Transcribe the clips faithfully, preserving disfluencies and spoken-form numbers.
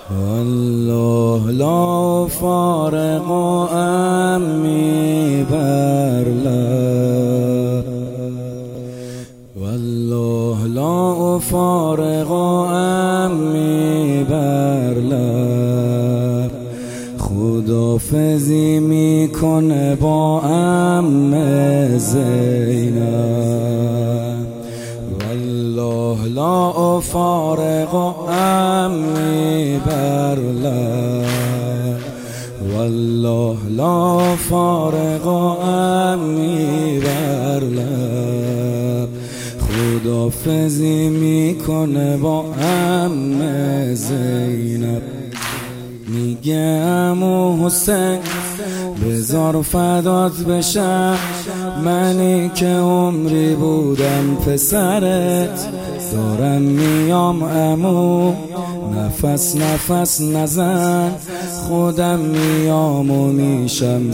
والله لا فارق عمی بر لب، والله لا فارق عمی بر لب. خداحافظی میکنه با عم زینب، والله لا فارق عمی بر لب، والله لا فارق عمی بر لب. خداحافظی میکنه با عم زینب. میگه عمو حسین بذار فدات بشم، منی که عمری بودم پسرت. دارم میام عمو، نفس نفس نزن، خودم میام و میشم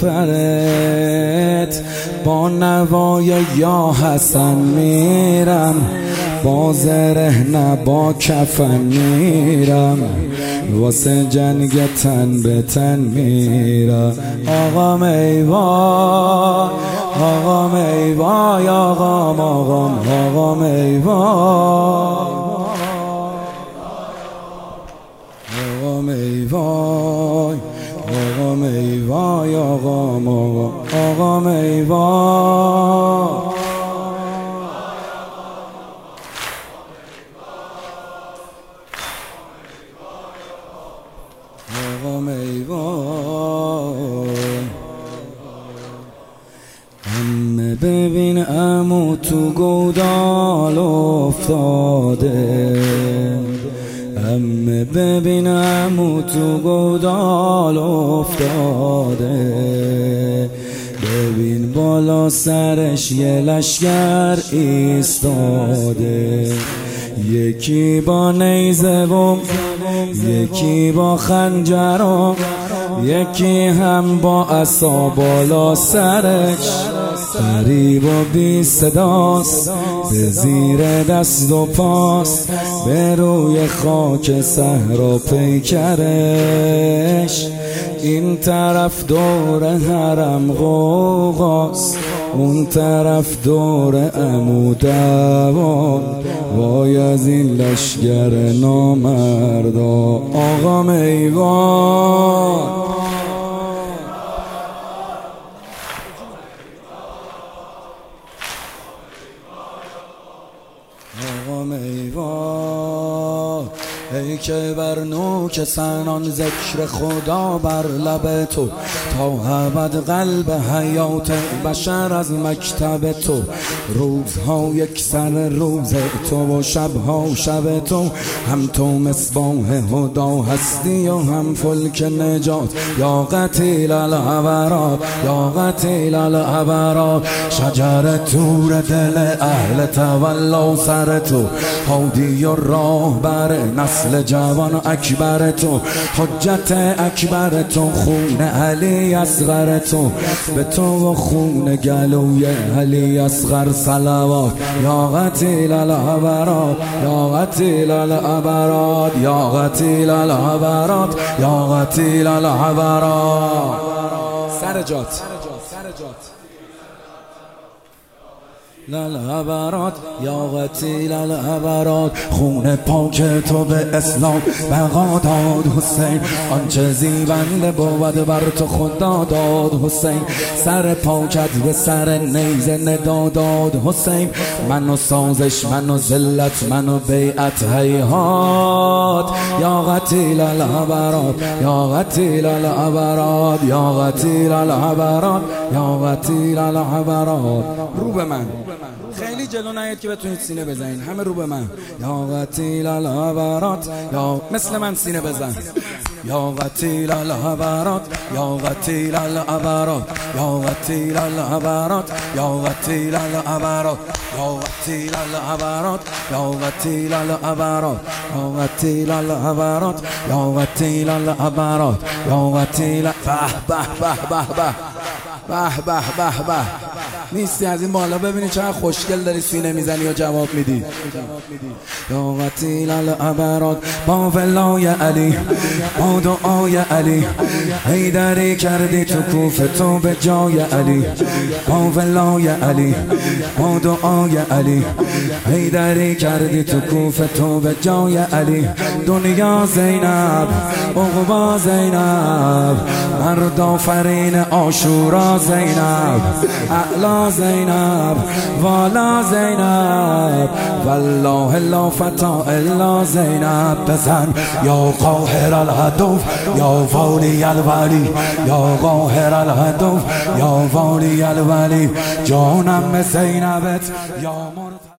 سپرت. با نوای یا حسن میرم، با زره نه با کفن میرم، واسه جنگ تن به تن میرم. آقام ای وای، آقام ای وای، آقام آقام آقام ای وای، آقام ای وای، آقام ای وای، آقام آقام آقام ای وای. آقام ای وای. عمه ببین عمو تو گودال افتاده، عمه ببین عمو تو گودال افتاده. ببین بالا سرش یه لشگر ایستاده، یکی با نیزه و یکی با خنجر و یکی هم با عصا بالا سرش. غریب و بی صداست به زیر دست و پاست، به روی خاک صحرا پیکرش. این طرف دور حرم غوغاست، اون طرف دور عمو دعوا. وای از این لشگر نامردا. آقام ای وای، آقام ای وای. ای که بر نوک سنان ذکر خدا بر لب تو، تا ابد قلب حیات بشر از مکتب تو. روزها یک سر روز تو و شبها شب تو، هم تو مصباح هدا هستی و هم فلک نجات. یا قتیل العبرات، یا قتیل العبرات. شجر تور دل اهل تولا سر تو، هادی و راهبر نسل جوان اکبر تو. حجت اکبر تو، خون علی اصغر تو، به تو و خون گلوی علی اصغر صلوات. یا قتیل العبرات، یا قتیل العبرات، یا قتیل العبرات، یا قتیل العبرات. سر جات العبرات، یا قتیل العبرات. خون پاک تو به اسلام بقا داد حسین، آنچه زیبنده بود بر تو خدا داد حسین. سر پاکت به سر نیزه ندا داد حسین. من و سازش، من و ذلت، من و بیعت هیهات. یا قتیل العبرات، یا قتیل العبرات، یا قتیل العبرات، یا قتیل العبرات. رو به من، خیلی جلو نیاید که بتونید سینه بزنید، همه رو به من. یا قتیل العبرات، یا مثل من سینه بزن. یا قتیل العبرات، یا قتیل العبرات، یا قتیل العبرات، یا قتیل العبرات، یا قتیل العبرات، یا قتیل العبرات، یا قتیل العبرات، یا قتیل العبرات، یا قتیل. به به به به به به به به به. نیستی از این بالا ببینی چقدر خوشگل داری سینه میزنی و جواب میدی. یا قتیل الابراد با ولای علی، با دعای علی، حیدری کردی تو کوفه تو به جای علی، با ولای علی، با دعای علی، حیدری کردی تو کوفه تو به جای علی. دنیا زینب، عقبا زینب، مرد آفرین عاشورا زینب، اعلا زینب، والا زینب، والله لا فتا الا زینب. بزن یا قاهر الهدف یا والی الولی، یا قاهر الهدف یا والی الولی، جانم زینبت یا مرد